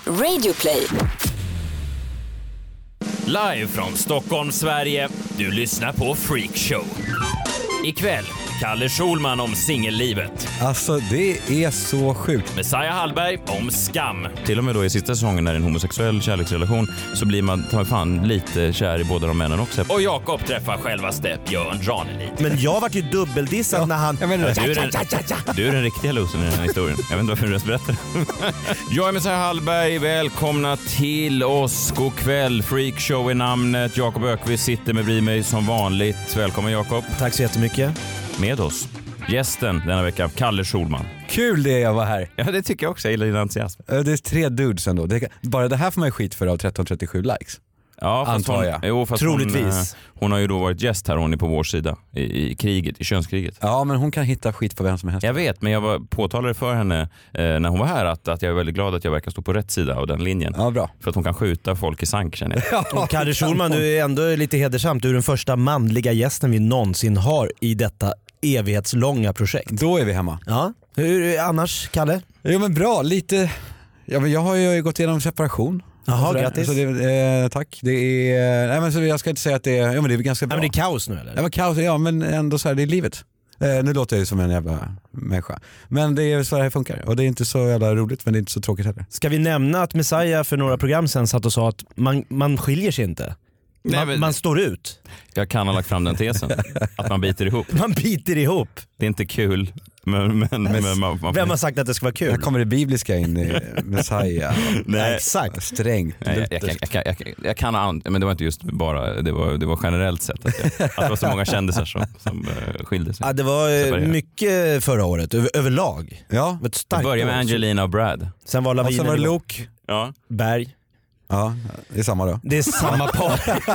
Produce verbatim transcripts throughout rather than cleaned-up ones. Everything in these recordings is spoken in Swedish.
Radioplay. Live från Stockholm, Sverige. Du lyssnar på Freak Show. Ikväll, Kalle Schulman om singellivet. Alltså det är så sjukt. Messiah Hallberg om skam. Till och med då i sista säsongen när det är en homosexuell kärleksrelation så blir man ta fan lite kär i båda de männen också. Och Jakob träffar självaste Björn Ranelid. Men jag vart ju dubbeldissad ja, när han... Jag menar, du, är den, du är den riktiga losern i den här historien. Jag vet inte varför du ens berättar. Jag är Messiah Hallberg. Välkomna till oss. God kväll. Freak Show är namnet. Jakob Ökvist sitter med bredvid mig som vanligt. Välkommen Jakob. Tack så jättemycket. Med oss. Gästen denna vecka, Kalle Schulman. Kul det jag var här. Ja, det tycker jag också. Jag gillar din entusiasm. Det är tre dudes ändå. Det, bara det här får man ju skit för av tretton trettiosju likes. Ja, fast antar hon, jag. Jo, fast troligtvis. Hon, hon har ju då varit gäst här, hon är på vår sida i, i kriget, i könskriget. Ja, men hon kan hitta skit på vem som helst. Jag vet, men jag var påtalade för henne eh, när hon var här att, att jag är väldigt glad att jag verkar stå på rätt sida av den linjen. Ja, bra. För att hon kan skjuta folk i sank, känner jag. Och Kalle Schulman, du är ändå lite hedersamt. Du är den första manliga gästen vi någonsin har i detta evighetslånga projekt. Då är vi hemma. Ja. Hur är annars, Kalle? Jo men bra, lite... Ja, men jag har ju gått igenom separation. Jaha, så grattis. Så det, eh, tack. Det är... Nej, men så jag ska inte säga att det är... Ja, men det är ganska bra. Ja, men det är kaos nu eller? Ja, men kaos, ja, men ändå så här, det är livet. Eh, nu låter jag ju som en jävla människa. Men det är så här det funkar. Och det är inte så jävla roligt, men det är inte så tråkigt heller. Ska vi nämna att Messiah för några program sen satt och sa att man, man skiljer sig inte? Man, Nej, men, man står ut. Jag kan ha lagt fram den tesen. Att man biter ihop. Man biter ihop. Det är inte kul. Men, men, men man, man, Vem har sagt att det ska vara kul? Här kommer det bibliska in i Messiah. Nej, exakt. Strängt. Nej, jag, jag, jag, jag, jag, jag kan ha, men det var inte just bara, det var, det var generellt sett att, jag, att det var så många kändisar som, som uh, skilde sig. Ja, det var uh, mycket förra året, över, överlag. Ja. Det började med Angelina och Brad. Sen var lavinen. Och sen var det Luke. Ja. Berg. Ja, det är samma då. Det är samma par.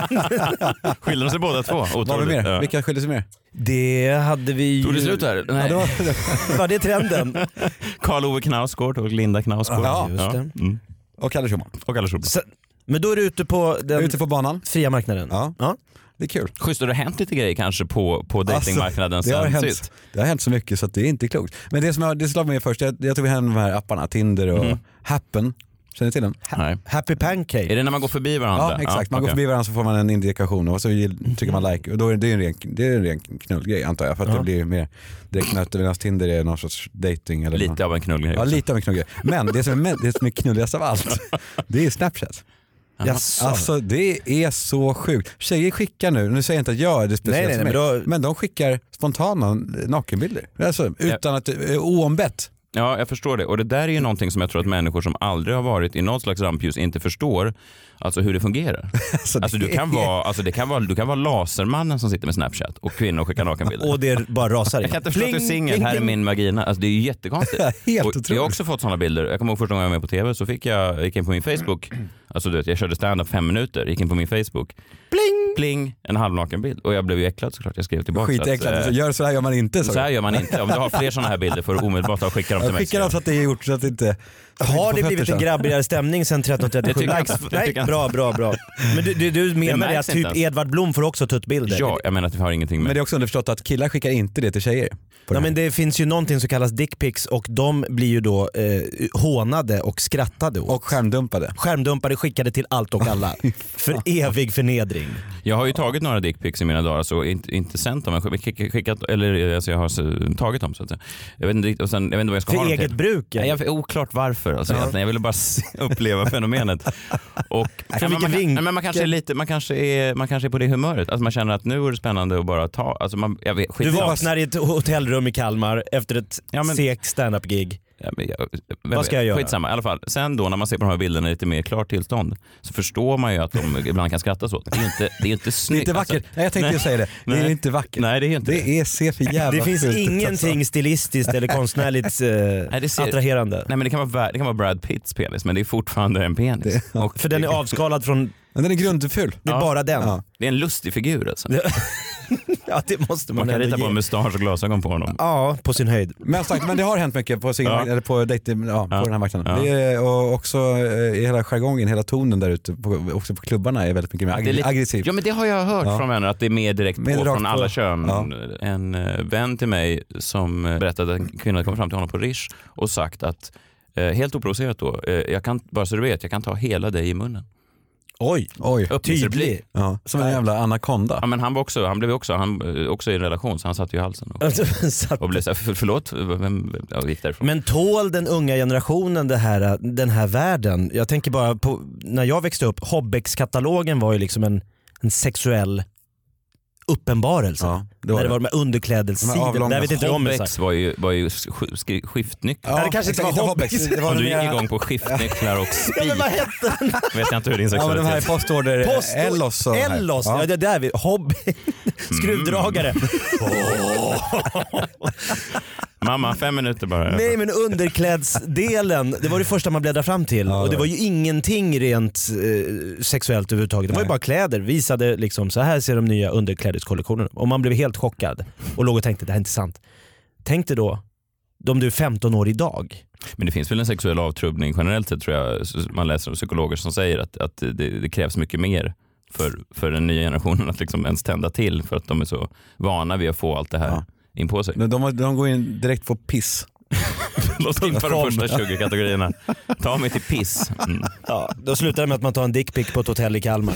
Skilde de sig båda två? Vad var det mer? Ja. Vilka skilde sig mer? Det hade vi ju... Tog det slut här? Nej. Ja, det var... var det trenden? Karl-Ove Knausgård och Linda Knausgård. Ja, just det. Mm. Och Kalle Schulman. Och Kalle Schulman. Sen, men då är du ute på den Ute på banan. fria marknaden. Ja. Ja. Det är kul. Schysst, har det hänt lite grejer kanske på, på datingmarknaden Alltså, det, har sen hänt, sist? det har hänt så mycket så att det är inte klokt. Men det som jag, det slog mig först, jag, jag tog hem de här apparna, Tinder och mm. Happen. Känner ni till den? Nej. Happy Pancake. Är det när man går förbi varandra? Ja, exakt. Man ja, går okay. förbi varandra så får man en indikation och så trycker man like. Och då är det en ren, det är en ren knullgrej antar jag. För att ja. det blir mer direkt nötter medan Tinder är någon sorts dating. Eller lite någon. av en knullgrej. Ja, lite av en knullgrej. Men det som är, det som är knulligast av allt, det är Snapchat. Yes. Alltså det är så sjukt. Tjejer skickar nu, nu säger jag inte att jag är det speciellt nej, nej, nej, men, då... men de skickar spontana nakenbilder. Alltså utan att, oombett. Ja, jag förstår det. Och det där är ju någonting som jag tror att människor som aldrig har varit i något slags rampljus inte förstår. Alltså hur det fungerar. alltså, alltså, du kan vara, alltså det kan vara, du kan vara lasermannen som sitter med Snapchat och kvinnor skickar nakenbilder. Och det bara rasar in. Jag kan inte förstå att du är singel, här är min vagina. Alltså det är ju jättekonstigt. Helt och otroligt. jag har också fått sådana bilder. Jag kommer ihåg första gången jag var med på tv så fick jag, gick in på min Facebook. Alltså du vet, jag körde stand-up fem minuter, gick in på min Facebook. Pling! Pling! En halvnaken bild. Och jag blev ju äcklad såklart. Jag skrev tillbaka. Skitäcklad. Så, äh, gör så här gör man inte. Så, så här gör man inte. Om du har fler sådana här bilder får du omedelbart att skicka dem till jag mig. Skickar dem så att det är gjort så att det inte... Har det blivit en grabbigare stämning sen tretton trettiosju likes? Nej, bra, bra, bra. Men du, du, du menar det att typ ens. Edvard Blom får också tuttbilder? Ja, jag menar att vi har ingenting med. Men det är också underförstått att killar skickar inte det till tjejer. Nej, men det finns ju någonting som kallas dickpics och de blir ju då eh, hånade och skrattade åt. Och skärmdumpade. Skärmdumpade skickade till allt och alla. För evig förnedring. Jag har ju tagit några dickpics i mina dagar så inte, inte sänt dem, men skickat, eller alltså jag har tagit dem så att säga. Jag vet inte, och sen, jag vet inte vad jag ska för ha dem eget till. bruk? Nej, jag är oklart varför. Alltså, ja. Jag ville bara se, uppleva fenomenet. Och kan man, man, man, man, kanske är lite, man, kanske är, man kanske är på det humöret. Alltså man känner att nu är det spännande att bara ta. Alltså man, jag vet, du vaknar i ett hotellrum i Kalmar efter ett ja, men, sek stand-up-gig. Ja, men jag, vad ska jag göra? Skitsamma, i alla fall. Sen då när man ser på de här bilderna i lite mer klart tillstånd så förstår man ju att de ibland kan skratta så. Det är inte, det är inte snyggt. Det är inte vackert. Nej, jag tänkte ju säga det. Det nej. är inte vackert. Nej, det är inte det. Det är ser för jävla Det finns fult, ingenting alltså. stilistiskt eller konstnärligt eh, nej, det ser, attraherande. Nej, men det kan, vara, det kan vara Brad Pitts penis, men det är fortfarande en penis. Det, ja. Och för den är avskalad från... Men den är grundful. Det är ja. bara den. Ja. Det är en lustig figur alltså. Ja, det måste man, man kan rita ge. på en mustasch och glasögon på honom. Ja, på sin höjd. Men, sagt, men det har hänt mycket på, sin, ja. eller på, dating, ja, ja. på den här marknaden. Ja. Det är, och också i hela jargongen, hela tonen där ute, på, också på klubbarna är väldigt mycket mer ag- lite, aggressiv. Ja, men det har jag hört ja. från vänner att det är mer direkt mer på rakt från alla på. kön. Ja. En vän till mig som berättade att en kvinna kom fram till honom på Rish och sagt att Eh, helt oprovocerat då. Eh, jag kan, bara så du vet, jag kan ta hela dig i munnen. Oj, Oj. tydlig. Ja, som en jävla anakonda. Ja, men han var också, han blev också, han, också i en relation, så han satt ju i halsen. Och, och blev så här, för, förlåt, vem ja, gick därifrån? Men tål den unga generationen det här, den här världen? Jag tänker bara på, när jag växte upp, Hobbex-katalogen var ju liksom en, en sexuell uppenbarelse. Ja, det när var det det. var med underklädessidor. Där vet inte om det. Hobbex var ju, var ju sk- skiftnycklar. Ja, det kanske inte var Hobbex. Det var Om du mera... gick igång på skiftnycklar och spik. Ja, men vad hette den? Vet jag inte hur din Ja, men de här sexualitet. postorder, Post- Ellos och Ellos, ja. ja. Det där vi hobby. Skruvdragare. Mamma, fem minuter bara. Nej, men underklädsdelen, det var det första man bläddrade fram till. Ja, och det det var ju ingenting rent eh, sexuellt överhuvudtaget. Det var ju Nej. bara kläder. Visade liksom, så här ser de nya underklädeskollektionerna. Och man blev helt chockad och låg och tänkte, det här är inte sant. Tänk dig då, om du är femton år idag. Men det finns väl en sexuell avtrubbning generellt sett, tror jag. Man läser om psykologer som säger att, att det, det krävs mycket mer för, för den nya generationen att liksom ens tända till, för att de är så vana vid att få allt det här Ja. in på sig. De, de, de går in direkt på piss. Låt oss införa de första tjugo kategorierna. Ta mig till piss. Mm. Ja, då slutar det med att man tar en dickpic på ett hotell i Kalmar.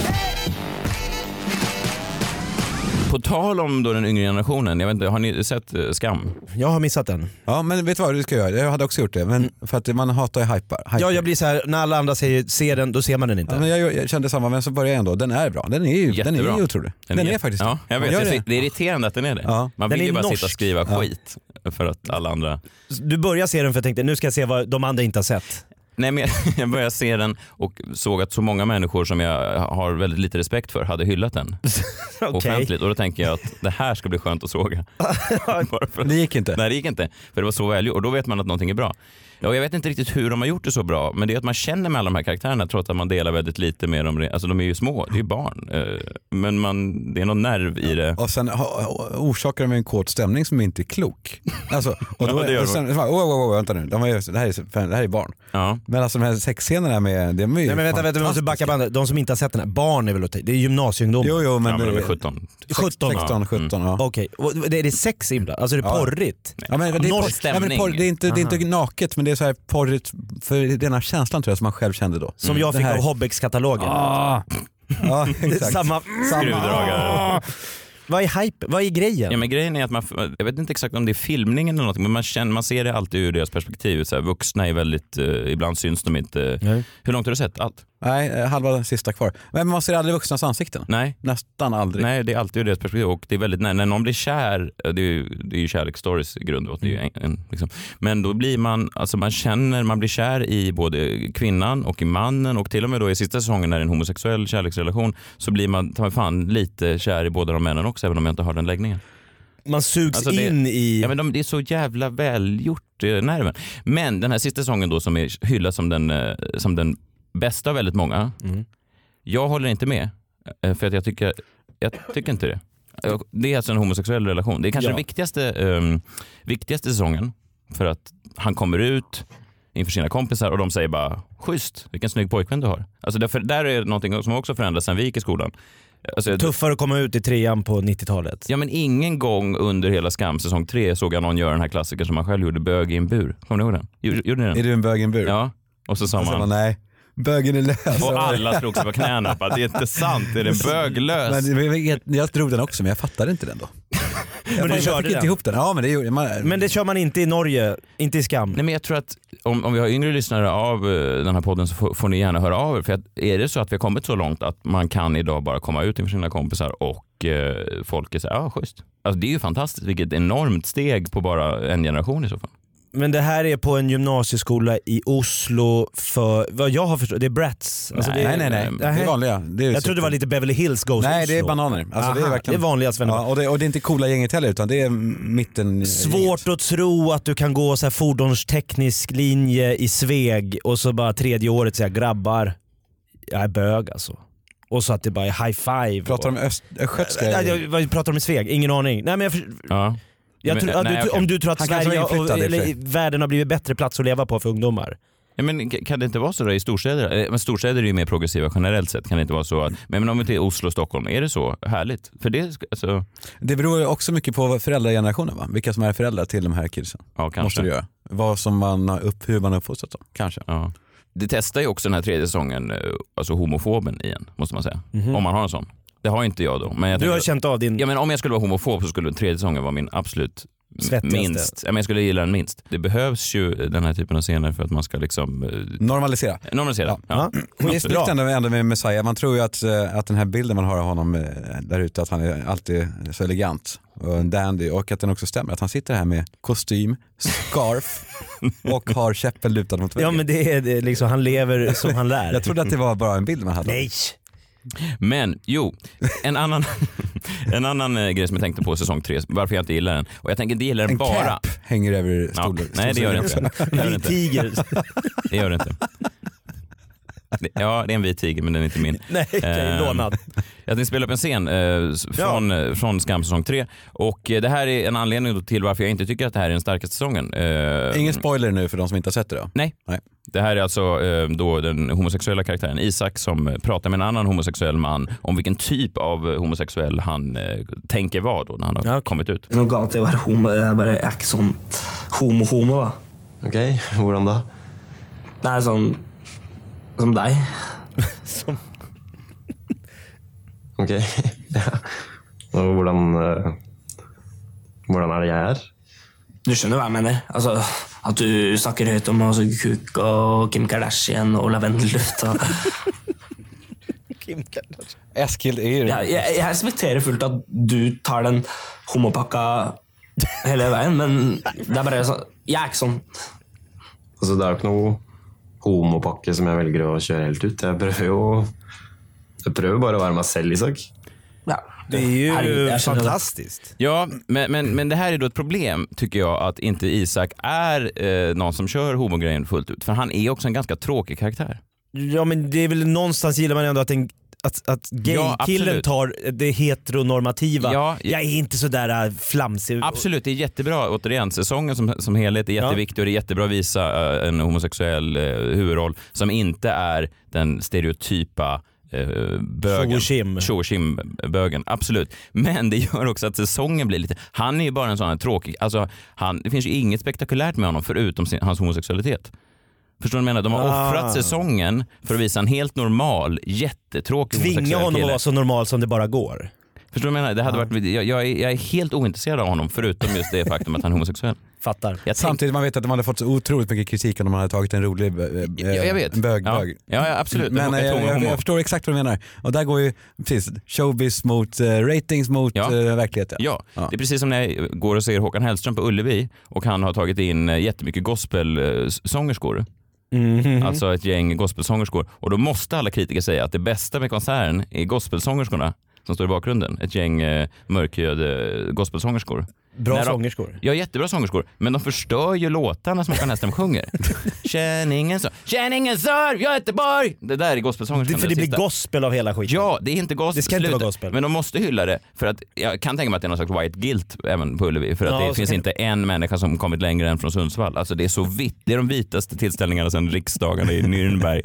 På tal om då den yngre generationen, jag vet inte, har ni sett uh, Skam? Jag har missat den. Ja, men vet du vad du ska göra? Jag hade också gjort det, men för att man hatar ju hypar. hyper. Ja, jag blir så här, när alla andra säger se den, då ser man den inte. Ja, men jag, jag kände samma, men så började jag ändå. Den är bra. Den är ju, den är ju otrolig. Den, den är, är faktiskt ja, jag vet, Gör det. det. det är irriterande att den är det. Ja. Man Den vill är ju bara norsk. sitta och skriva Ja. skit för att alla andra... Du börjar se den för jag tänkte, nu ska jag se vad de andra inte har sett. Nej, men jag började se den och såg att så många människor som jag har väldigt lite respekt för hade hyllat den Okej. offentligt. Och då tänker jag att det här ska bli skönt att såga. Bara för att... Det gick inte. Nej, det gick inte. För det var så välgjort. Och då vet man att någonting är bra. Ja, jag vet inte riktigt hur de har gjort det så bra, men det är att man känner med alla de här karaktärerna trots att man delar väldigt lite med dem. Alltså de är ju små, det är ju barn. Men man, det är någon nerv i det. Och sen ha, orsakar de en kåt stämning som inte är klok. Alltså, och då, Ja, det gör och sen, oh, oh, oh, vänta nu, de är, det, här är, det här är barn. Ja. Men alltså de här sexscenerna med, det är ju Nej, men vänta, vänta, vi måste backa bandet. De som inte har sett den här, barn är väl att ta- det är gymnasieungdom. Jo, jo, men, Ja, men de är det- sjutton. sjutton. sexton, sjutton, ja. Okej, och det är det sex inblandat? Alltså är det Ja. porrigt? Ja, men det, är Norsk porr, ja, men det, är porr, det, är inte, det är inte naket, men det är så här porrigt för den här känslan tror jag som man själv kände då. Som jag Det fick här- av Hobbex-katalogen. Ja, Det är exakt. samma... Skruvdragare. Vad är hype? Vad är grejen? Ja, men grejen är att man, jag vet inte exakt om det är filmningen eller något, men man, känner, man ser det alltid ur deras perspektiv. Så här, vuxna är väldigt, uh, ibland syns de inte. Nej. Hur långt har du sett? Allt? Nej, eh, halva sista kvar. Men man ser aldrig vuxnas ansikten. Nej. Nästan aldrig. Nej, det är alltid ur deras perspektiv och det är väldigt, när, när någon blir kär, det är ju, det är ju kärleksstories i grund och det är ju en, en, liksom. Men då blir man, alltså man känner, man blir kär i både kvinnan och i mannen och till och med då i sista säsongen när det är en homosexuell kärleksrelation så blir man, ta mig fan, lite kär i båda de männen också även om jag inte har den läggningen. Man sugs Alltså det- in i... Ja, men de, det är så jävla välgjort, eh, nerven. Men den här sista säsongen då som är hyllad som den, eh, som den bästa av väldigt många. Mm. Jag håller inte med. eh, För att jag tycker, jag tycker inte det. Jag- Det är alltså en homosexuell relation. Det är kanske Ja. den viktigaste, eh, viktigaste säsongen. För att han kommer ut inför sina kompisar och de säger bara schysst, vilken snygg pojkvän du har. Alltså därför, där är någonting som också förändras sen vi gick i skolan. Alltså, Tuffare att komma ut i trean på nittiotalet. Ja, men ingen gång under hela Skam säsong tre såg jag någon göra den här klassikern som man själv gjorde, bög i en bur. Kommer ni ihåg den? Gjorde, gjorde ni den? Är du en bög i en bur? Ja, och så sa Och så man... bara, nej, bögen är lös. Och alla slog sig på knäna. Bara, det är inte sant, är det böglös? Men, men jag, jag drog den också men jag fattade inte den då. Men jag, du jag körde fick inte den? ihop den. Ja, men det gjorde man. Men det kör man inte i Norge, inte i Skam. Nej, men jag tror att om, om vi har yngre lyssnare av uh, den här podden så får, får ni gärna höra av er. För att är det så att vi har kommit så långt att man kan idag bara komma ut inför sina kompisar och uh, folk är så här, ja schysst. Alltså det är ju fantastiskt, vilket enormt steg på bara en generation i så fall. Men det här är på en gymnasieskola i Oslo för, vad jag har förstått, det är brats. Alltså Nej, det är, nej, nej, nej. Det är vanliga. Det är Jag trodde det var lite Beverly Hills Goes Nej, Oslo. det är bananer. Alltså, det är Aha, verkligen... det är vanliga svennebar. Ja, och, det, och det är inte coola gänget heller utan det är mitten. Svårt att tro att du kan gå så här fordonsteknisk linje i Sveg och så bara tredje året säga grabbar, jag är bög alltså. Och så att det bara är high five. Pratar och... de öst, östgötska? Nej, jag, vad pratar de i Sveg? Ingen aning. Nej, men jag, för... Ja. jag Men, tror, ja, nej, du, okej. om du tror att Han kanske Sverige var och, inflyttad i och för eller, sig. världen har blivit bättre plats att leva på för ungdomar. Ja, men kan det inte vara så då i storstäder? Men storstäder är ju mer progressiva generellt sett. Kan det inte vara så att, men om vi till Oslo och Stockholm, är det så härligt? För det, alltså... det beror också mycket på föräldragenerationen, va? Vilka som är föräldrar till de här kidsen. Ja, kanske. Måste det göra. Vad som man upp, hur man uppfostrat dem, kanske. Ja. Det testar ju också den här tredje säsongen, alltså homofoben igen, måste man säga. Mm-hmm. Om man har en sån. Det har inte jag då. Men jag du har tänker, känt av din... Ja, men om jag skulle vara homofob så skulle den tredje säsongen vara min absolut svettigaste. Minst. Ja, men jag skulle gilla den minst. Det behövs ju den här typen av scener för att man ska liksom... Eh, normalisera. Normalisera, ja. ja. ja. Och det är snyggt ändå, ändå med Messiah. Man tror ju att, att den här bilden man har av honom där ute, att han är alltid så elegant och en dandy, och att den också stämmer. Att han sitter här med kostym, scarf och har käppen lutad mot väggen. Ja, men det är det, liksom, han lever som han lär. Jag trodde att det var bara en bild man hade. Nej! Men jo, en annan, en annan eh, grej som jag tänkte på säsong tre, varför jag inte gillar den. Och jag tänker inte gilla den en bara... En cap hänger över stolen. Ja, nej, det gör det inte. Det gör det inte. Tiger. Det gör det inte. Ja, det är en vit tiger, men den är inte min. Nej, okej, eh, lånad. Jag tänkte spela upp en scen eh, från, ja. från Skam säsong tre. Och eh, det här är en anledning till varför jag inte tycker att det här är den starkaste säsongen. Eh, Ingen spoiler nu för de som inte har sett det då? Nej. nej. Det här är alltså eh, då den homosexuella karaktären Isak som pratar med en annan homosexuell man om vilken typ av homosexuell han eh, tänker vara då när han har ja. kommit ut. Det är nog galt att vara homo, det är bara inte sånt homo-homo va? Okej, okay. Hvordan då? Det är sån som dig. som... Okej, okay. ja. Och hvordan, uh, hvordan är det jag är? Du skjønner vad jag menar. Alltså, att du snackar högt om alltså, Kuk och Kim Kardashian och lavendelluft. Och... Kim Kardashian. Eskild är ju... Ja, jag, jag respekterar fullt att du tar den homopakka hela vägen, men det är bara så... Jag är inte sån. Alltså, det är inte någon homopakke som jag väljer att köra helt ut. Jag prövar ju... Jag prövar bara att vara mig själv, Isak. Ja. Det är ju Herregud, fantastiskt. Ja, men, men, men det här är då ett problem tycker jag, att inte Isak är eh, någon som kör homogrejen fullt ut. För han är också en ganska tråkig karaktär. Ja, men det är väl någonstans gillar man ändå att en Att, att gay-killen ja, tar det heteronormativa. Ja, jag är inte så där flamsig. Absolut, det är jättebra. Återigen, säsongen som, som helhet är jätteviktig ja. Och det är jättebra att visa uh, en homosexuell uh, huvudroll som inte är den stereotypa uh, bögen. Tjo-tjim-bögen, absolut. Men det gör också att säsongen blir lite... Han är ju bara en sån här tråkig... Alltså, han, det finns ju inget spektakulärt med honom förutom sin, hans homosexualitet. Förstår du vad jag menar? De har ah. offrat säsongen för att visa en helt normal, jättetråkig homosexuell Tvinga honom kille. att vara så normal som det bara går. Förstår du vad jag menar? Det hade ah. varit, jag, jag, är, jag är helt ointresserad av honom förutom just det faktum att han är homosexuell. Fattar. Jag Samtidigt tänk... man vet att de hade fått så otroligt mycket kritik om de hade tagit en rolig äh, ja, jag vet. bög. Ja. bög. Ja, ja, absolut. Men jag, jag, jag, jag förstår exakt vad du menar. Och där går ju precis showbiz mot uh, ratings mot ja. uh, verkligheten. Ja. ja, det är precis som när jag går och ser Håkan Hellström på Ullevi och han har tagit in jättemycket gospelsångerskor. Mm-hmm. Alltså ett gäng gospelsångerskor. Och då måste alla kritiker säga att det bästa med konserten är gospelsångerskorna som står i bakgrunden. Ett gäng eh, mörkhyade gospelsångerskor. Bra de, sångerskor. Ja, jättebra sångerskor. Men de förstör ju låtarna som Håkan Hellström sjunger. Känn ingen sorg, känn ingen sorg, Göteborg! Det där är gospelsångerskor. Det, för det blir gospel av hela skiten. Ja, det är inte gospel. Det ska inte vara gospel. Men de måste hylla det. För att jag kan tänka mig att det är någon slags white guilt även på Ullevi. För att ja, det finns inte det. en människa som kommit längre än från Sundsvall. Alltså det är så vitt. Det är de vitaste tillställningarna sedan riksdagarna i Nürnberg.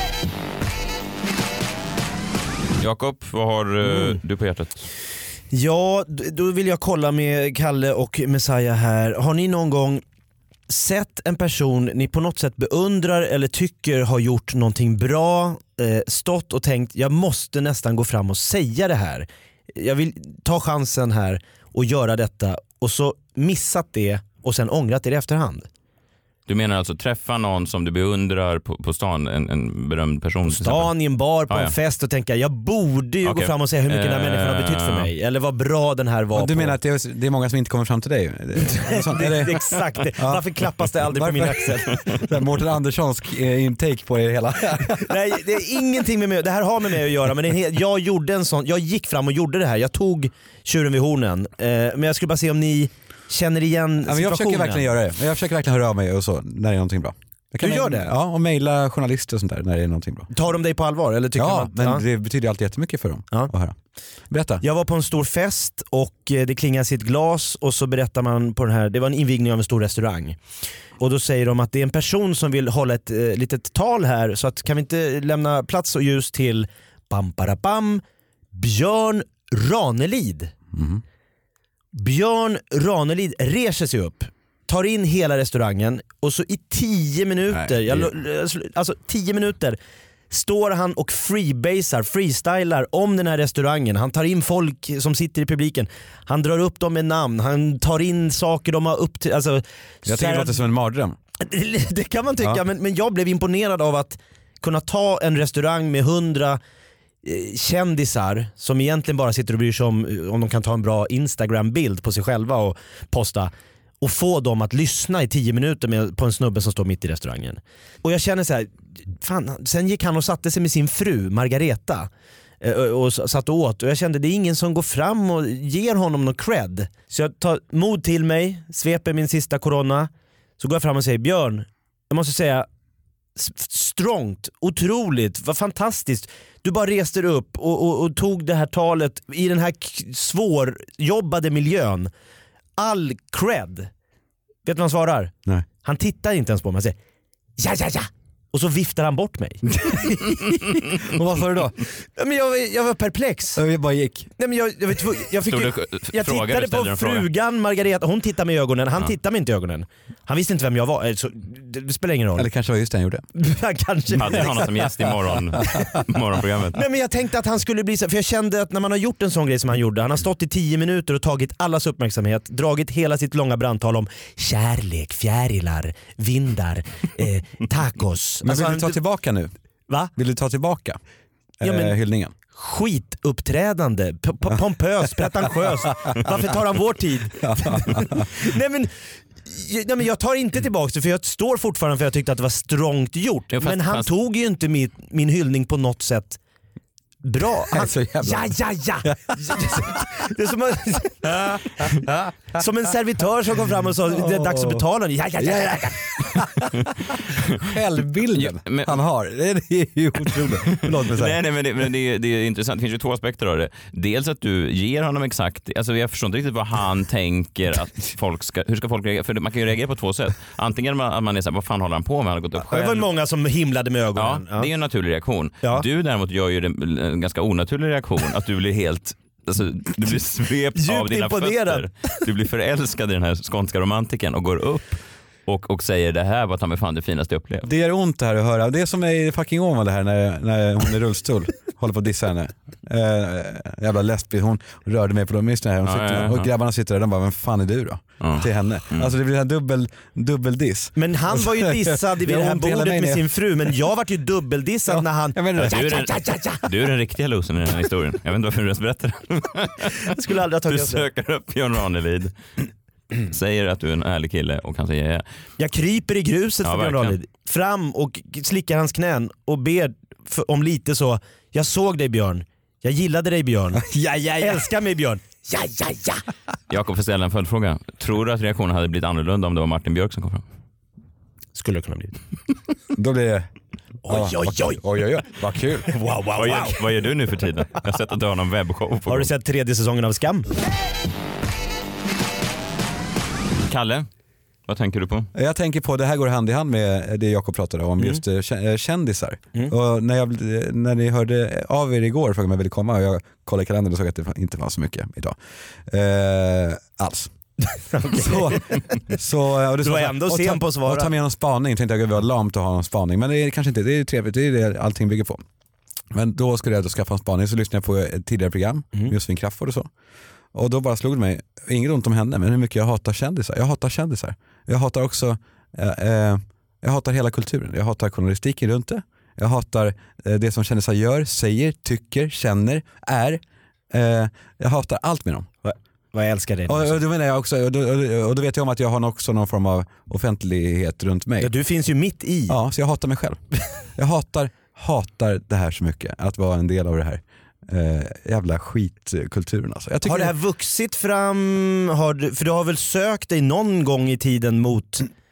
Jakob, vad har mm. du på hjärtat? Ja, då vill jag kolla med Kalle och Messiah här. Har ni någon gång sett en person ni på något sätt beundrar eller tycker har gjort någonting bra, eh, stått och tänkt jag måste nästan gå fram och säga det här. Jag vill ta chansen här och göra detta och så missat det och sen ångrat det i efterhand? Du menar alltså träffa någon som du beundrar på, på stan, en, en berömd person? På stan, i en bar, på ah, en ja. fest och tänka jag borde ju okay. gå fram och säga hur mycket uh, den här människan har betytt för mig. Eller vad bra den här var. Du på. menar att det är, det är många som inte kommer fram till dig? Sånt, det, det, exakt det. Ja. Varför klappas det aldrig på min axel? Mårten Anderssons intake på det hela. Nej, det är ingenting med mig. Det här har med mig att göra. Men det är helt, jag gjorde en sån, jag gick fram och gjorde det här. Jag tog tjuren vid hornen. Eh, men jag skulle bara se om ni känner igen ja, men jag försöker verkligen göra det. Jag försöker verkligen höra av mig och så när det är någonting bra. Jag kan du gör det? Ja, och mejla journalister och sånt där när det är någonting bra. Tar de dig på allvar? Eller tycker ja, man att, men ja. det betyder alltid jättemycket för dem ja. att höra. Berätta. Jag var på en stor fest och det klingar sitt glas och så berättar man på den här, det var en invigning av en stor restaurang. Och då säger de att det är en person som vill hålla ett eh, litet tal här, så att kan vi inte lämna plats och ljus till bam, bara, bam, Björn Ranelid. Mm. Björn Ranelid reser sig upp, tar in hela restaurangen och så i tio minuter, Nej, jag, alltså tio minuter står han och freebasar, freestylar om den här restaurangen. Han tar in folk som sitter i publiken. Han drar upp dem med namn. Han tar in saker de har upp till. Alltså, jag tycker det låter som en mardröm. Det, det kan man tycka, ja. men, men jag blev imponerad av att kunna ta en restaurang med hundra eh, kändisar som egentligen bara sitter och bryr sig om om de kan ta en bra Instagram-bild på sig själva och posta, och få dem att lyssna i tio minuter med, på en snubbe som står mitt i restaurangen. Och jag känner så här, fan, sen gick han och satte sig med sin fru Margareta och, och satt och åt, och jag kände det är ingen som går fram och ger honom någon cred. Så jag tar mod till mig, sveper min sista corona, så går jag fram och säger: Björn, jag måste säga strångt, otroligt, vad fantastiskt. Du bara reste upp och, och, och tog det här talet i den här svårjobbade miljön. All cred. Vet du vad han svarar? Nej. Han tittar inte ens på mig. Han säger ja, ja, ja. Och så viftar han bort mig. Och vad sa du då? Men jag, jag var perplex. Jag bara gick. Nej, men jag, jag, vet, jag, fick, du, jag tittade på frugan Margareta. Hon tittade mig i ögonen. Han ja. tittade mig inte i ögonen. Han visste inte vem jag var. Så det spelar ingen roll. Eller kanske var just det han gjorde. kanske. Hade honom som gäst i morgon, morgonprogrammet. Nej, men jag tänkte att han skulle bli så. För jag kände att när man har gjort en sån grej som han gjorde. Han har stått i tio minuter och tagit allas uppmärksamhet. Dragit hela sitt långa brandtal om kärlek, fjärilar, vindar, eh, tacos. Men alltså, vill du ta tillbaka nu? Va? Vill du ta tillbaka ja, men, eh, hyllningen? Skituppträdande, p- p- pompös, pretentiös. Varför tar han vår tid? nej, men, nej men jag tar inte tillbaka det, för jag står fortfarande för jag tyckte att det var strångt gjort. Ja, fast, men han fast... tog ju inte min, min hyllning på något sätt bra. Han, ja, ja, ja. Det är som en, som en servitör som kom fram och sa det är dags att betala. Ja, ja, ja, ja. Självbilden ja, men, han har. Det är ju otroligt. nej, nej, men, det, men det, är, det är intressant. Det finns ju två aspekter av det. Dels att du ger honom exakt, alltså jag förstår inte riktigt vad han tänker att folk ska, hur ska folk reagera? För man kan ju reagera på två sätt. Antingen att man är såhär, vad fan håller han på med? Han har gått upp själv. Det var många som himlade med ögonen. Ja, det är ju en naturlig reaktion. Ja. Du däremot gör ju det en ganska onaturlig reaktion, att du blir helt, alltså, du blir svept av dina fötter. Du blir förälskad i den här skånska romantiken och går upp och, och säger det här var ta mig fan det finaste jag upplevt. Det är ont här att höra. Det är som är fucking Åman det här när, när hon är i rullstol håller på att dissa henne. Äh, jävla lesbisk, hon rörde mig på de här hon ja, ja, ja. och grabbarna sitter där, de bara, vem fan är du då? Ja. Till henne. Mm. Alltså det blir en dubbel, dubbel diss. Men han var ju dissad vid det här bordet med sin fru, men jag var ju dubbeldissad ja. när han... Jag menar, du, är den, du är den riktiga losen i den här historien. Jag vet inte varför du ens berättar. Jag skulle aldrig ha tagit du söker upp Björn Ranelid, säger att du är en ärlig kille och han säger ja. Jag kryper i gruset ja, för Björn Ranelid. Fram och slickar hans knän och ber för, om lite så. Jag såg dig Björn. Jag gillade dig Björn. ja, ja, ja. Älskar mig Björn. Ja, ja, ja. Jakob får ställa en följdfråga. Tror du att reaktionen hade blivit annorlunda om det var Martin Björk som kom fram? Skulle det kunna bli. Då blir det... Oj, oj, oj. Oj, oj, oj. Vad kul. Wow, wow, vad, gör, wow. vad gör du nu för tiden? Jag har sett att du har någon webbshow på Har du gång. sett tredje säsongen av Skam? Kalle, vad tänker du på? Jag tänker på, det här går hand i hand med det Jakob pratade om, mm. just uh, kändisar. Mm. Och när, jag, när ni hörde av er igår frågade om jag ville komma och jag kollade i kalendern och såg att det inte var så mycket idag. Uh, alls. Okay. så, så, och det du var ändå sen på att svara. Och ta med någon spaning, tänkte jag att det var lamt att ha någon spaning. Men det är kanske inte, det är trevligt, det är det allting bygger på. Men då skulle jag då skaffa en spaning, så lyssnade jag på ett tidigare program, mm. Josefin Crafoord och så. Och då bara slog det mig, inget ont om henne, men hur mycket jag hatar kändisar. Jag hatar kändisar. Jag hatar också, eh, eh, jag hatar hela kulturen. Jag hatar journalistiken runt det. Jag hatar eh, det som kändisar gör, säger, tycker, känner, är. Eh, jag hatar allt med dem. Vad jag älskar det. Och, och, då menar jag också, och, då, och då vet jag om att jag har också någon form av offentlighet runt mig. Ja, du finns ju mitt i. Ja, så jag hatar mig själv. Jag hatar, hatar det här så mycket, att vara en del av det här. Uh, jävla skitkulturen alltså. Jag har det här vuxit fram, har du, för du har väl sökt dig någon gång i tiden mot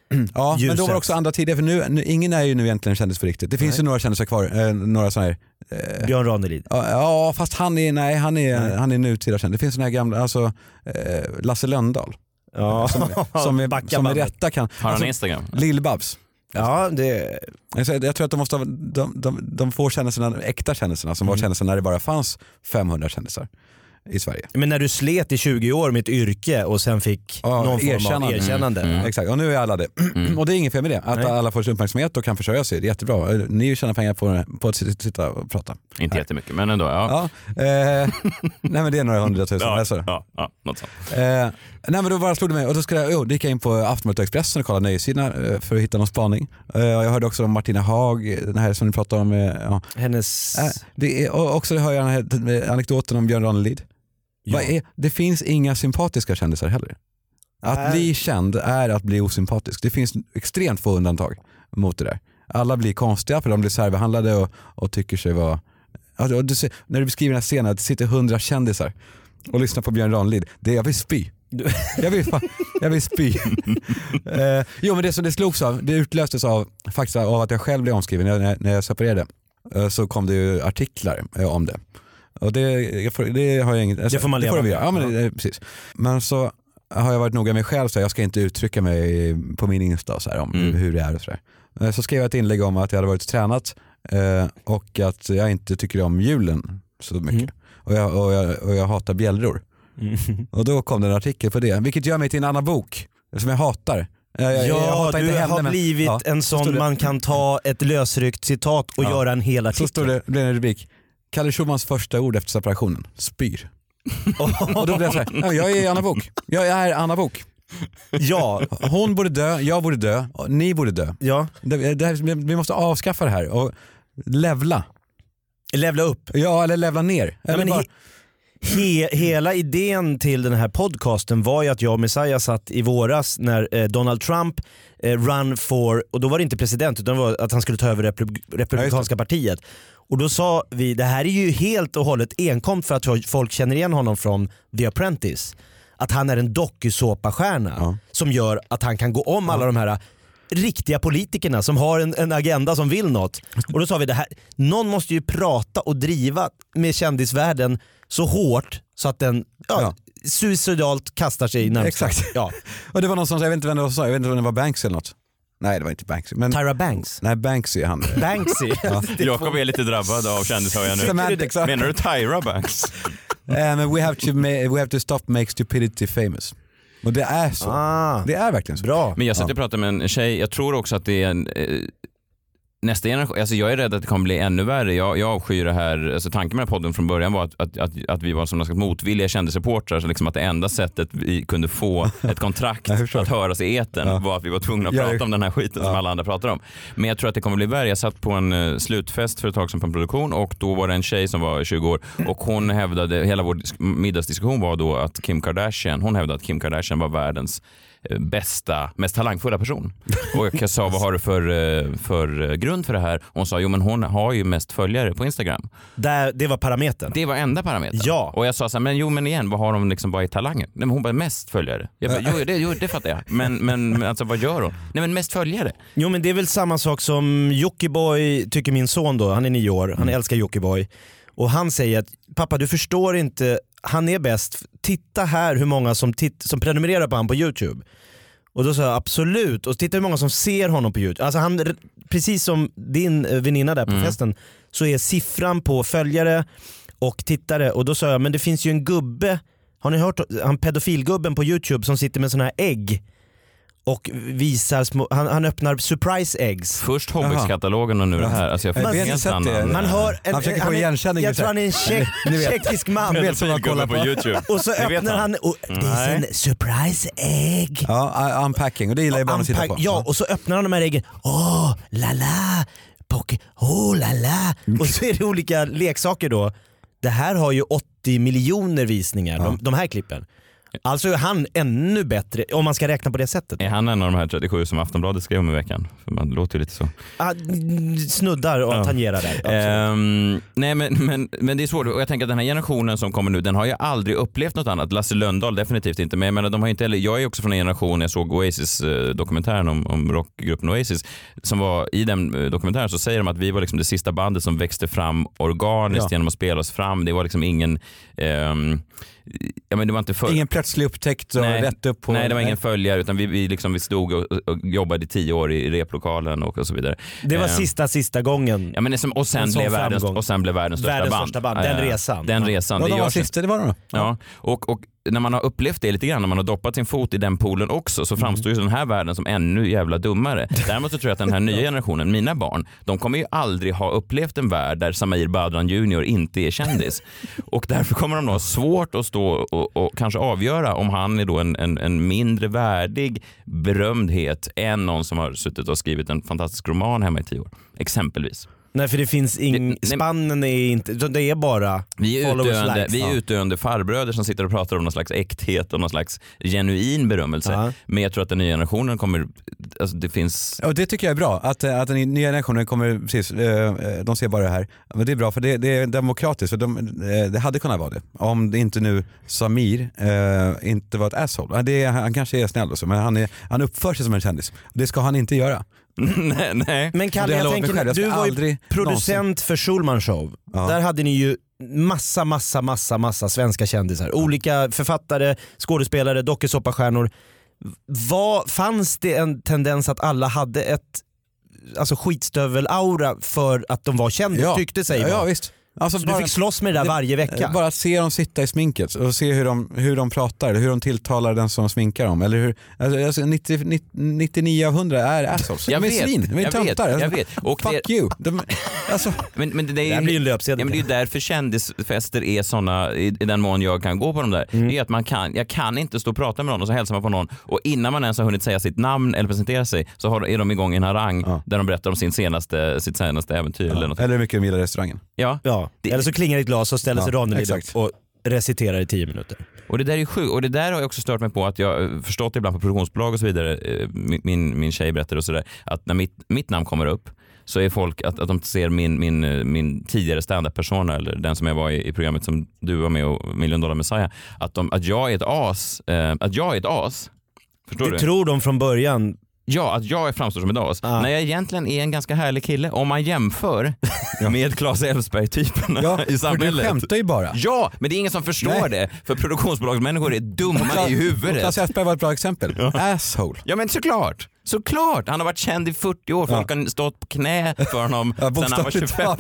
Ja, ljuset. men då var det också andra tider, för nu, nu, ingen är ju nu egentligen kändis för riktigt. Det finns Nej. ju några kändisar kvar, eh, några sådana här. Eh, Björn Ranelid. ja, ja, fast han är, nej, han är, nej. han är nutida känd. Det finns såna här gamla, alltså eh, Lasse Lönndahl. Ja. Som, som, är, som är rätta kan. Har han alltså, Instagram? Lill-Babs. Ja, det... Alltså, jag tror att de måste ha, de, de, de får kändisarna, äkta kändisarna som mm. var kändisar när det bara fanns femhundra kändisar i Sverige. Men när du slet i tjugo år med ett yrke och sen fick ja, någon form erkännande. av erkännande. Mm. Mm. Exakt, och nu är alla det. Mm. Och det är inget fel med det. Att Nej. alla får sin uppmärksamhet och kan försörja sig, det är jättebra. Ni tjänar pengar på, på att sitta och prata. Inte här. Jättemycket, men ändå. Ja. Ja, eh, nej men det är några hundratusen. Ja, alltså. ja, ja, något sånt. Eh, nej men då bara slog det mig och då skulle jag, oh, gick jag in på Aftonbladet Expressen och kollade nöjesidorna eh, för att hitta någon spaning. Eh, jag hörde också om Martina Haag, den här som ni pratade om. Eh, ja. Hennes... Eh, det är, och också hör jag den här anekdoten om Björn Ranelid. Ja. Är, det finns inga sympatiska kändisar heller. Att äh. bli känd är att bli osympatisk. Det finns extremt få undantag mot det där. Alla blir konstiga för de blir särbehandlade och, och tycker sig vara... Alltså, och du ser, när du beskriver den här scenen att det sitter hundra kändisar och lyssnar på Björn Ranelid, det jag vill spy. Jag vill, jag vill spy. eh, jo men det som det slogs av, det utlöstes av, faktiskt av att jag själv blev omskriven när, när jag separerade. Eh, så kom det ju artiklar eh, om det. Och det, det har jag inget, alltså, det får man leva med. med. Ja, men, ja. Precis. Men så har jag varit noga med mig själv så jag ska inte uttrycka mig på min Insta och så här, om mm. hur det är och så där. Så skrev jag ett inlägg om att jag hade varit och tränat eh, och att jag inte tycker om julen så mycket. Mm. Och, jag, och, jag, och jag hatar bjällror. Mm. Och då kom det en artikel på det, vilket gör mig till en annan bok som jag hatar. Jag, jag, ja, jag du inte har men, blivit ja, en sån man kan ta ett lösryckt citat och ja. göra en hel artikel. Så står det, det blir en rubrik. Kalle Schulmans första ord efter separationen. Spyr. Och då blev jag så här, ja, jag är Anna Bok. Jag är Anna Bok. Ja. Hon borde dö, jag borde dö, ni borde dö. Ja. Det, det här, vi måste avskaffa det här och levla. Levla upp? Ja, eller levla ner. Ja, eller men bara... he, hela idén till den här podcasten var ju att jag och Messiah satt i våras när eh, Donald Trump eh, run for, och då var det inte president utan det var att han skulle ta över Repub- Republikanska ja, partiet. Och då sa vi, det här är ju helt och hållet enkom för att folk känner igen honom från The Apprentice. Att han är en dokusåpastjärna ja. som gör att han kan gå om alla ja. de här riktiga politikerna som har en, en agenda som vill något. Och då sa vi, det här, någon måste ju prata och driva med kändisvärlden så hårt så att den ja, ja. suicidalt kastar sig närmast. Exakt. Ja. Och det var någon som, jag vet inte vem det var, jag vet inte om det var Banksy eller något. Nej, det var inte Banksy. Men... Tyra Banks? Nej, Banksy är han. Banksy? Ja. Jakob är lite drabbad av kändishöja nu. Menar du Tyra Banks? um, we, have to ma- we have to stop make stupidity famous. Och det är så. Ah, det är verkligen så. Bra. Men jag satt och pratade med en tjej, jag tror också att det är en... Eh, nästa generation, alltså jag är rädd att det kommer bli ännu värre. Jag, jag avskyr det här, alltså tanken med den här podden från början var att, att, att, att vi var som någon slags motvilliga kändisreportrar, så liksom att det enda sättet vi kunde få ett kontrakt att höras i etern ja. var att vi var tvungna att prata ja. om den här skiten ja. som alla andra pratar om. Men jag tror att det kommer bli värre. Jag satt på en uh, slutfest för ett tag sedan på en produktion och då var det en tjej som var tjugo år och hon hävdade, hela vår middagsdiskussion var då att Kim Kardashian, hon hävdade att Kim Kardashian var världens bästa, mest talangfulla person. Och jag sa, vad har du för, för grund för det här? Och hon sa, jo men hon har ju mest följare på Instagram. Där, det var parametern? Det var enda parametern. Ja. Och jag sa så här, men jo men igen, vad har de liksom bara i talangen? Nej men hon bara, mest följare. Jag bara, jo det, jo, det fattar jag. Men, men alltså vad gör hon? Nej men mest följare. Jo men det är väl samma sak som Jockiboi tycker min son då, han är nio år, han mm. älskar Jockiboi. Och han säger att, pappa du förstår inte, han är bäst, titta här hur många som, titt- som prenumererar på han på YouTube. Och då sa jag absolut, och titta hur många som ser honom på YouTube. Alltså han, precis som din väninna där på mm. festen, så är siffran på följare och tittare. Och då sa jag, men det finns ju en gubbe, har ni hört han pedofilgubben på YouTube som sitter med såna här ägg och visar små, han, han öppnar surprise eggs. Först Hobbits-katalogen och nu det här. Alltså jag man, helt annan. Man hör en, han försöker få igenkänning. Jag tror han är en tjeck, tjeckisk man. Vet som man kollar på YouTube. Och så öppnar han och det är en surprise egg. Ja, unpacking och det gillar ju barn att sitta på. Ja, och så öppnar han de här äggen. Åh, oh, la la. Poke, oh la la. Och så är det olika leksaker då. Det här har ju åttio miljoner visningar, ja. de, de här klippen. Alltså är han ännu bättre, om man ska räkna på det sättet. Är han en av de här trettiosju som Aftonbladet skrev om i veckan? För man låter ju lite så. Ah, snuddar och ja. tangerar där. Um, nej men, men, men det är svårt. Och jag tänker att den här generationen som kommer nu, den har ju aldrig upplevt något annat. Lasse Lönndahl definitivt inte. Men jag menar, de har inte heller, jag är också från en generation, jag såg Oasis-dokumentären om, om rockgruppen Oasis, som var i den dokumentären så säger de att vi var liksom det sista bandet som växte fram organiskt ja. genom att spela oss fram. Det var liksom ingen... Um, Ja, men det var inte för... Ingen plötslig upptäckt och nej, rätt upp på... Nej, det var ingen följare utan vi, vi, liksom, vi stod och, och jobbade i tio år i replokalen och, och så vidare. Det var um, sista, sista gången. Ja, men det som, och, sen blev världens, och sen blev världens största världens band. Största band. Den resan. Den resan. Ja, det de var gör sista, det var de. Ja, ja. Och, och när man har upplevt det lite grann, när man har doppat sin fot i den poolen också, så framstår ju den här världen som ännu jävla dummare. Däremot så tror jag att den här nya generationen, mina barn, de kommer ju aldrig ha upplevt en värld där Samir Badran junior inte är kändis. Och därför kommer de ha svårt att stå och, och kanske avgöra om han är då en, en, en mindre värdig berömdhet än någon som har suttit och skrivit en fantastisk roman hemma i tio år. Exempelvis. Nej, för det finns ing... det, spannen är inte, det är bara vi är utdöende, likes, vi är ja. utdöende farbröder som sitter och pratar om någon slags äkthet och någon slags genuin berömmelse. Ja. Men jag tror att den nya generationen kommer, alltså det finns... Och det tycker jag är bra, att, att den nya generationen kommer, precis, de ser bara det här. Men det är bra för det, det är demokratiskt, för de, det hade kunnat vara det. Om det inte nu Samir äh, inte var ett asshole. Det är, han kanske är snäll och så, men han, är, han uppför sig som en kändis. Det ska han inte göra. nej, nej. Men Kalle, jag, jag tänker, själv, jag du var ju producent någonsin. för Schulman Show. Ja. Där hade ni ju massa, massa, massa, massa svenska kändisar. Olika författare, skådespelare, dokusåpastjärnor. Vad, fanns det en tendens att alla hade ett alltså skitstövel-aura för att de var kända, ja. tyckte sig ja, vara? ja, visst. Alltså så bara, du fick slåss med det där det, varje vecka? Bara att se dem sitta i sminket och se hur de, hur de pratar, hur de tilltalar den som sminkar dem. Eller hur, alltså nittio, nittionio av hundra är assholes. Jag de är vet, svin, de är jag, töntar. vet jag vet. Och fuck det, you. De, alltså. Men, men det, är, det blir en löpsedel. Ja, men det är ju därför kändisfester är såna, i, i den mån jag kan gå på dem där. Mm. Det är att man kan, jag kan inte stå och prata med någon och så hälsar man på någon och innan man ens har hunnit säga sitt namn eller presentera sig så har, är de igång i en harang ja. där de berättar om sin senaste, sitt senaste äventyr. Ja. Eller något. Eller hur mycket de gillar restaurangen. Ja. ja. Det, eller så klingar ett glas och ställer sig ja, Ranelid upp och reciterar i tio minuter. Och det där är sjukt. Och det där har jag också stört mig på att jag förstått ibland på produktionsbolag och så vidare. Min, min tjej berättar och sådär att när mitt, mitt namn kommer upp så är folk att, att de ser min, min, min tidigare stand-up-persona eller den som jag var i, i programmet som du var med och Million Dollar Messiah att, de, att jag är ett as. Eh, att jag är ett as. Förstår det du? tror de från början. Ja, att jag framstår som ett as. Ah. När jag egentligen är en ganska härlig kille. Om man jämför med Claes Elfsberg-typerna ja, i samhället. För du skämtar ju bara. Ja, men det är ingen som förstår Nej. det. För produktionsbolagsmänniskor är dumma Kla- i huvudet. Claes Elfsberg var ett bra exempel. Ja. Asshole. Ja, men såklart. Såklart, han har varit känd i fyrtio år. Folk ja. har stått på knä för honom ja, sen han var tjugofem.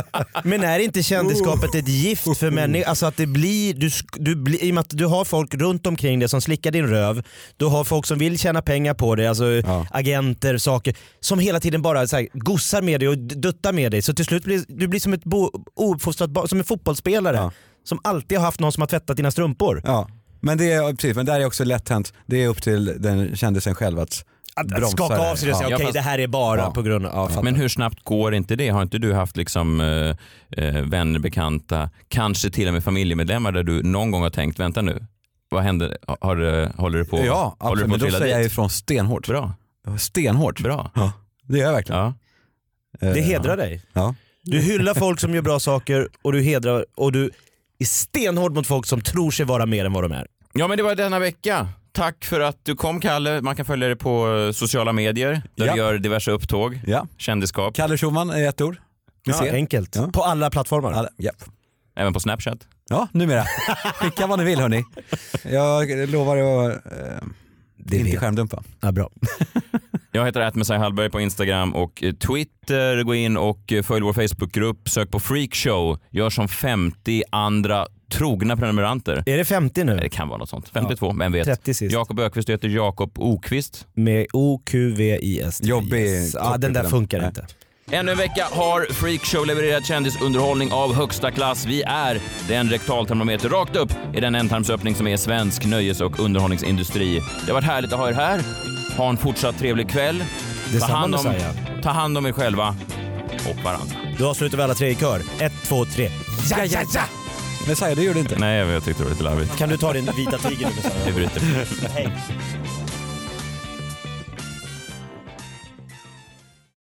Men är inte kändisskapet ett gift för människor? Alltså att det blir, du, du blir, i och med att du har folk runt omkring dig som slickar din röv, du har folk som vill tjäna pengar på dig, alltså ja. agenter, saker, som hela tiden bara så här, gossar med dig och duttar med dig. Så till slut blir du blir som ett bo, ouppfostrat barn, som en fotbollsspelare ja. som alltid har haft någon som har tvättat dina strumpor. Ja, men det är, precis, men där är också lätt hänt. Det är upp till den kändisen själv att Att, att skaka av sig och säga ja. okej okay, det här är bara ja. på grund av... Ja, men hur snabbt går inte det? Har inte du haft liksom äh, äh, vänner, bekanta, kanske till och med familjemedlemmar där du någon gång har tänkt, vänta nu, vad händer? Har, har, håller du på? Ja, absolut. Men då säger jag ifrån stenhårt. Bra. Stenhårt. Bra. Ja, det gör jag verkligen. Ja. Det hedrar ja. dig. Ja. Du hyllar folk som gör bra saker och du hedrar och du är stenhård mot folk som tror sig vara mer än vad de är. Ja, men det var denna vecka. Tack för att du kom, Kalle. Man kan följa dig på sociala medier där ja. du gör diverse upptåg. Ja. Kändisskap. Kalle Schumann är ett ord. Ja, enkelt. Ja. På alla plattformar. Alla, japp. Även på Snapchat. Ja, numera. Skicka vad ni vill, hörni. Jag lovar att... Uh, det är skärmdumpa. Ja, bra. Jag heter att Messiah Hallberg på Instagram och Twitter. Gå in och följ vår Facebookgrupp. Sök på Freakshow. Gör som femtio andra trogna prenumeranter. Är det femtio nu? Det kan vara något sånt. femtiotvå, ja. Vem vet. trettio sist. Jakob Ökvist heter Jakob Okvist. Med O Q V I S. Jobbig. Ja, den där funkar Nej. inte. Ännu en vecka har Freakshow levererat kändisunderhållning av högsta klass. Vi är den rektaltermometer rakt upp i den ändtarmsöppning som är svensk nöjes- och underhållningsindustri. Det har varit härligt att ha er här. Ha en fortsatt trevlig kväll. Ta hand om, ta hand om er själva och varandra. Då avslutar vi alla tre i kör. Ett, två, tre. Ja, ja, ja! Messiah, det gjorde du inte. Nej, jag, jag tyckte det var lite larvigt. Kan du ta din vita tiger nu, Messiah? Vi bryter. Hej.